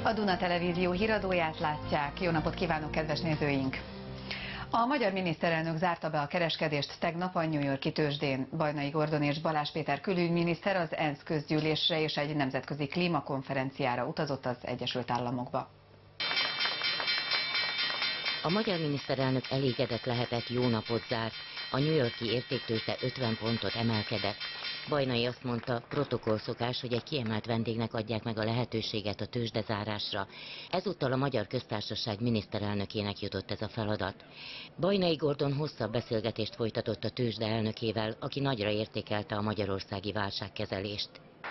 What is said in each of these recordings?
A Duna Televízió híradóját látják. Jó napot kívánok, kedves nézőink! A magyar miniszterelnök zárta be a kereskedést tegnap a New York-i tőzsdén. Bajnai Gordon és Balázs Péter külügyminiszter az ENSZ közgyűlésre és egy nemzetközi klímakonferenciára utazott az Egyesült Államokba. A magyar miniszterelnök elégedett lehetett, jó napot zárt. A New York-i értéktőzsde 50 pontot emelkedett. Bajnai azt mondta, protokollszokás, hogy egy kiemelt vendégnek adják meg a lehetőséget a tőzsdezárásra. Ezúttal a Magyar Köztársaság miniszterelnökének jutott ez a feladat. Bajnai Gordon hosszabb beszélgetést folytatott a tőzsde elnökével, aki nagyra értékelte a magyarországi válságkezelést.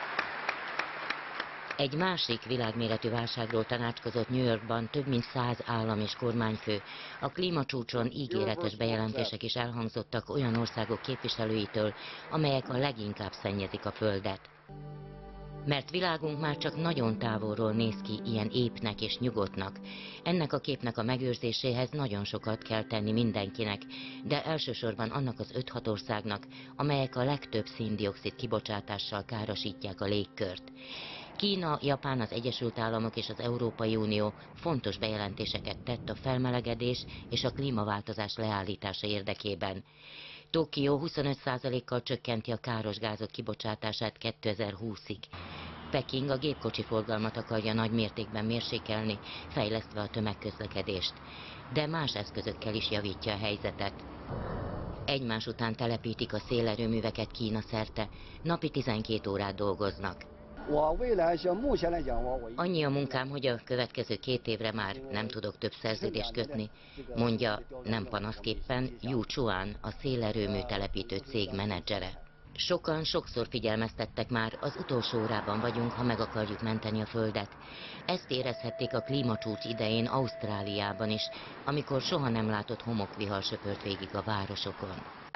Egy másik világméretű válságról tanácskozott New Yorkban több mint 100 állam és kormányfő. A klímacsúcson ígéretes bejelentések is elhangzottak olyan országok képviselőitől, amelyek a leginkább szennyezik a földet. Mert világunk már csak nagyon távolról néz ki ilyen épnek és nyugodtnak. Ennek a képnek a megőrzéséhez nagyon sokat kell tenni mindenkinek, de elsősorban annak az 5-6 országnak, amelyek a legtöbb szén-dioxid kibocsátással károsítják a légkört. Kína, Japán, az Egyesült Államok és az Európai Unió fontos bejelentéseket tett a felmelegedés és a klímaváltozás leállítása érdekében. Tokió 25%-kal csökkenti a káros gázok kibocsátását 2020-ig. Peking a gépkocsi forgalmat akarja nagy mértékben mérsékelni, fejlesztve a tömegközlekedést, de más eszközökkel is javítja a helyzetet. Egymás után telepítik a szélerőműveket Kína szerte, napi 12 órát dolgoznak. Annyi a munkám, hogy a következő 2 évre már nem tudok több szerződést kötni, mondja nem panaszképpen Yu Chuan, a szélerőmű telepítő cég menedzsere. Sokan sokszor figyelmeztettek már, az utolsó órában vagyunk, ha meg akarjuk menteni a Földet. Ezt érezhették a klímacsúcs idején Ausztráliában is, amikor soha nem látott homokvihar söpört végig a városokon.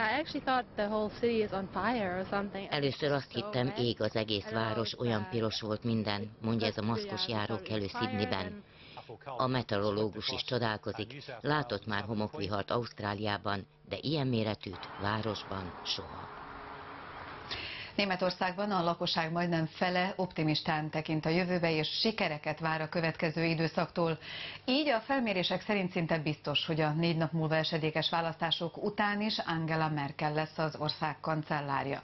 Először azt hittem, ég az egész város, olyan piros volt minden, mondja ez a maszkos járókelő Sydneyben. A meteorológus is csodálkozik, látott már homokvihart Ausztráliában, de ilyen méretűt városban soha. Németországban a lakosság majdnem fele optimistán tekint a jövőbe, és sikereket vár a következő időszaktól. Így a felmérések szerint szinte biztos, hogy a 4 nap múlva esedékes választások után is Angela Merkel lesz az ország kancellárja.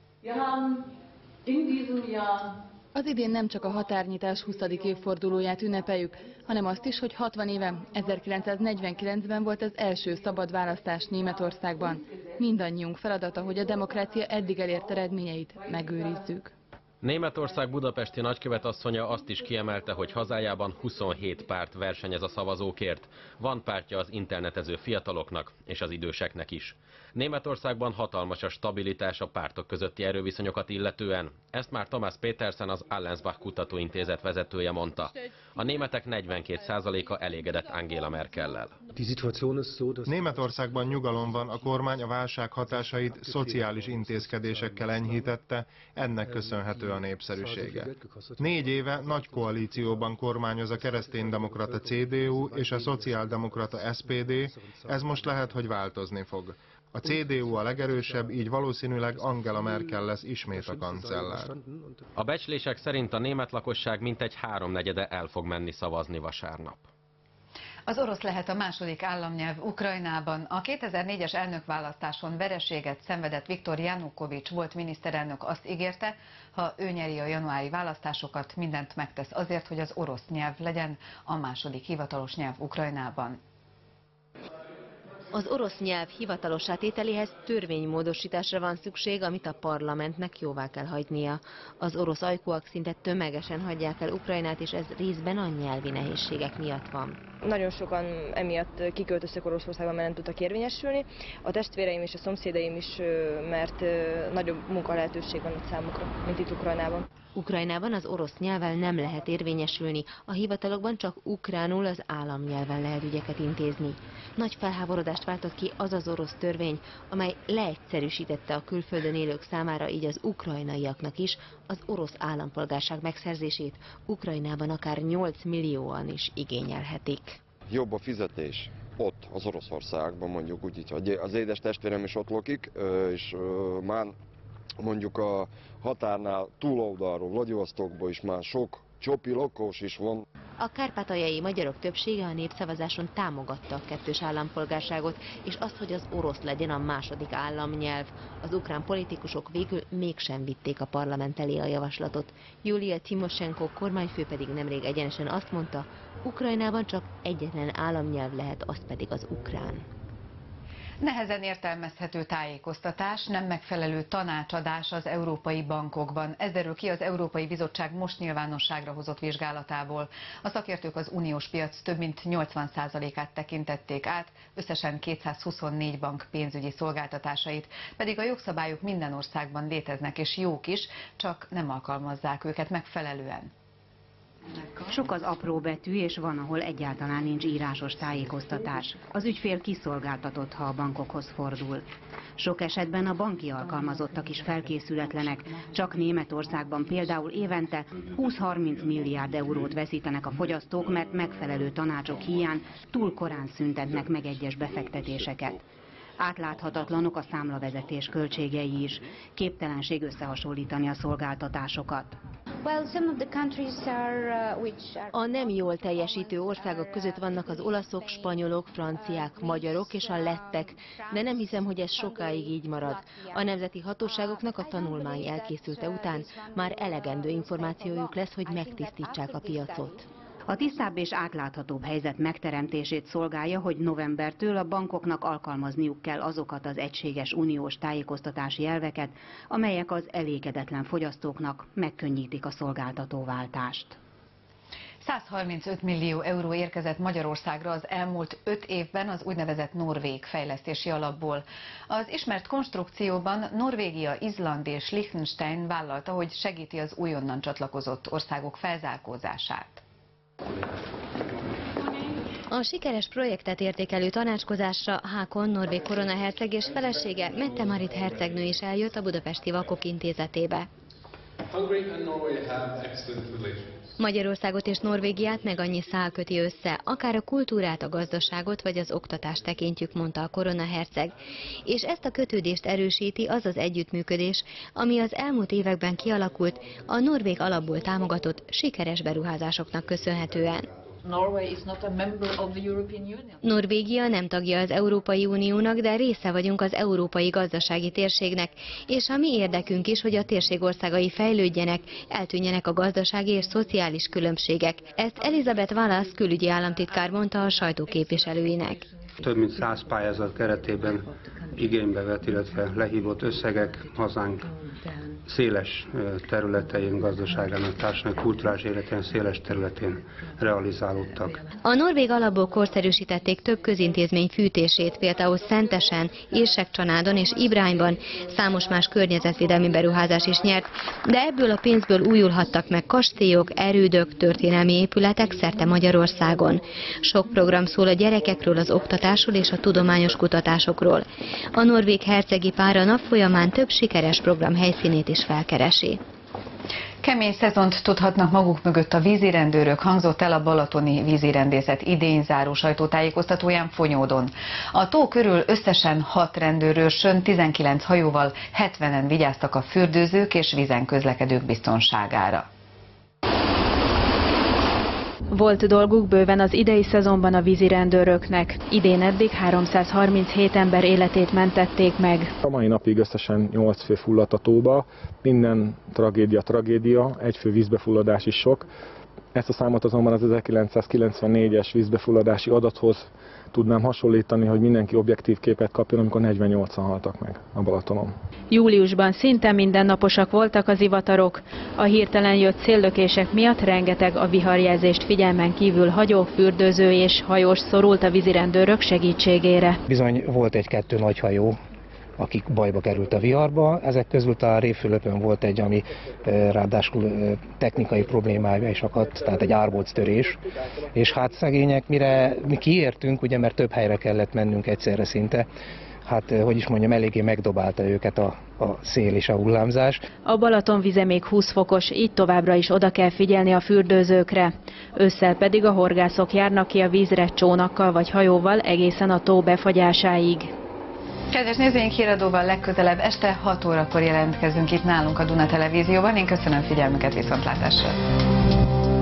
Az idén nem csak a határnyitás 20. évfordulóját ünnepeljük, hanem azt is, hogy 60 éve, 1949-ben volt az első szabad választás Németországban. Mindannyiunk feladata, hogy a demokrácia eddig elért eredményeit megőrizzük. Németország budapesti nagykövetasszonya azt is kiemelte, hogy hazájában 27 párt versenyez a szavazókért. Van pártja az internetező fiataloknak és az időseknek is. Németországban hatalmas a stabilitás a pártok közötti erőviszonyokat illetően. Ezt már Thomas Petersen, az Allensbach kutatóintézet vezetője mondta. A németek 42%-a elégedett Angela Merkellel. Németországban nyugalom van, a kormány a válság hatásait szociális intézkedésekkel enyhítette, ennek köszönhető a népszerűsége. 4 éve nagy koalícióban kormányoz a kereszténydemokrata CDU és a szociáldemokrata SPD, ez most lehet, hogy változni fog. A CDU a legerősebb, így valószínűleg Angela Merkel lesz ismét a kancellár. A becslések szerint a német lakosság mintegy 3/4 el fog menni szavazni vasárnap. Az orosz lehet a második államnyelv Ukrajnában. A 2004-es elnökválasztáson vereséget szenvedett Viktor Janukovics volt miniszterelnök azt ígérte, ha ő nyeri a januári választásokat, mindent megtesz azért, hogy az orosz nyelv legyen a második hivatalos nyelv Ukrajnában. Az orosz nyelv hivatalos tételéhez törvénymódosításra van szükség, amit a parlamentnek jóvá kell hagynia. Az orosz ajkúak szinte tömegesen hagyják el Ukrajnát, és ez részben a nyelvi nehézségek miatt van. Nagyon sokan emiatt kiköltöztek Oroszországba, mert nem tudtak érvényesülni. A testvéreim és a szomszédaim is, mert nagyobb munkalehetőség van itt számukra, mint itt Ukrajnában. Ukrajnában az orosz nyelvvel nem lehet érvényesülni, a hivatalokban csak ukránul, az államnyelven lehet ügyeket intézni. Nagy felháborodást váltott ki az az orosz törvény, amely leegyszerűsítette a külföldön élők számára, így az ukrajnaiaknak is, az orosz állampolgárság megszerzését Ukrajnában akár 8 millióan is igényelhetik. Jobb a fizetés ott, az Oroszországban, mondjuk úgy, hogy az édes testvérem is ott lakik, és már mondjuk a határnál túloldalról, Vladivostokból is már sok csopi lokós is van. A kárpátaljai magyarok többsége a népszavazáson támogatta a kettős állampolgárságot, és azt, hogy az orosz legyen a második államnyelv. Az ukrán politikusok végül mégsem vitték a parlament elé a javaslatot. Julia Timoshenko kormányfő pedig nemrég egyenesen azt mondta, Ukrajnában csak egyetlen államnyelv lehet, az pedig az ukrán. Nehezen értelmezhető tájékoztatás, nem megfelelő tanácsadás az európai bankokban. Ez derül ki az Európai Bizottság most nyilvánosságra hozott vizsgálatából. A szakértők az uniós piac több mint 80%-át tekintették át, összesen 224 bank pénzügyi szolgáltatásait, pedig a jogszabályok minden országban léteznek és jók is, csak nem alkalmazzák őket megfelelően. Sok az apró betű, és van, ahol egyáltalán nincs írásos tájékoztatás. Az ügyfél kiszolgáltatott, ha a bankokhoz fordul. Sok esetben a banki alkalmazottak is felkészületlenek. Csak Németországban például évente 20-30 milliárd eurót veszítenek a fogyasztók, mert megfelelő tanácsok hiány túl korán szüntetnek meg egyes befektetéseket. Átláthatatlanok a számlavezetés költségei is. Képtelenség összehasonlítani a szolgáltatásokat. A nem jól teljesítő országok között vannak az olaszok, spanyolok, franciák, magyarok és a lettek, de nem hiszem, hogy ez sokáig így marad. A nemzeti hatóságoknak a tanulmány elkészülte után már elegendő információjuk lesz, hogy megtisztítsák a piacot. A tisztább és átláthatóbb helyzet megteremtését szolgálja, hogy novembertől a bankoknak alkalmazniuk kell azokat az egységes uniós tájékoztatási elveket, amelyek az elégedetlen fogyasztóknak megkönnyítik a szolgáltatóváltást. 135 millió euró érkezett Magyarországra az elmúlt 5 évben az úgynevezett norvég fejlesztési alapból. Az ismert konstrukcióban Norvégia, Izland és Liechtenstein vállalta, hogy segíti az újonnan csatlakozott országok felzárkózását. A sikeres projektet értékelő tanácskozásra Hákon norvég koronaherceg és felesége Mette-Marit hercegnő is eljött a Budapesti Vakok Intézetébe. Magyarországot és Norvégiát meg annyi szál köti össze, akár a kultúrát, a gazdaságot vagy az oktatást tekintjük, mondta a koronaherceg. És ezt a kötődést erősíti az az együttműködés, ami az elmúlt években kialakult a norvég alapból támogatott sikeres beruházásoknak köszönhetően. Norvégia nem tagja az Európai Uniónak, de része vagyunk az európai gazdasági térségnek, és a mi érdekünk is, hogy a térség országai fejlődjenek, eltűnjenek a gazdasági és szociális különbségek. Ezt Elizabeth Wallace külügyi államtitkár mondta a sajtóképviselőinek. Több mint 100 pályázat keretében igénybe vett, illetve lehívott összegek hazánk széles területein, gazdaságának, társadalmi, kulturális életén széles területén realizálódtak. A norvég alapból korszerűsítették több közintézmény fűtését, például Szentesen, Érsekcsanádon és Ibrányban, számos más környezetvédelmi beruházás is nyert, de ebből a pénzből újulhattak meg kastélyok, erődök, történelmi épületek szerte Magyarországon. Sok program szól a gyerekekről, az oktatásról és a tudományos kutatásokról. A norvég hercegi pár a nap folyamán több sikeres program helyszínét is felkeresi. Kemény szezont tudhatnak maguk mögött a vízirendőrök, hangzott el a balatoni vízirendészet idén záró sajtótájékoztatóján Fonyódon. A tó körül összesen 6 rendőrőrsön, 19 hajóval 70-en vigyáztak a fürdőzők és vízen közlekedők biztonságára. Volt dolguk bőven az idei szezonban a vízirendőröknek. Idén eddig 337 ember életét mentették meg. A mai napig összesen 8 fő fulladt a tóba. Minden tragédia, egy fő vízbefulladás is sok. Ezt a számot azonban az 1994-es vízbefulladási adathoz tudnám hasonlítani, hogy mindenki objektív képet kapjon, amikor 48-an haltak meg a Balatonon. Júliusban szinte mindennaposak voltak az ivatarok. A hirtelen jött széllökések miatt rengeteg a viharjelzést figyelmen kívül hagyó fürdőző és hajós szorult a vízirendőrök segítségére. Bizony volt egy-kettő nagy hajó, akik bajba került a viharba. Ezek közül a Révfülöpön volt egy, ami ráadásul technikai problémája is akadt, tehát egy árbóctörés. És hát szegények, mire mi kiértünk, ugye, mert több helyre kellett mennünk egyszerre szinte, hát hogy is mondjam, eléggé megdobálta őket a szél és a hullámzás. A Balaton vize még 20 fokos, így továbbra is oda kell figyelni a fürdőzőkre. Ősszel pedig a horgászok járnak ki a vízre csónakkal vagy hajóval egészen a tó befagyásáig. Kedves nézőink, híradóval legközelebb este 6 órakor jelentkezünk itt nálunk a Duna Televízióban. Én köszönöm figyelmüket, viszontlátásra!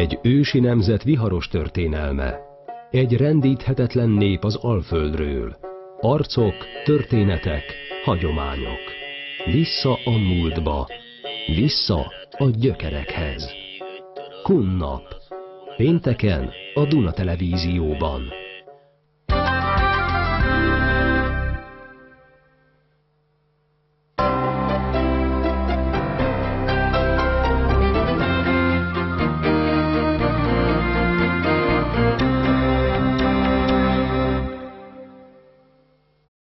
Egy ősi nemzet viharos történelme. Egy rendíthetetlen nép az Alföldről. Arcok, történetek, hagyományok. Vissza a múltba, vissza a gyökerekhez. Kun nap. Pénteken a Duna Televízióban.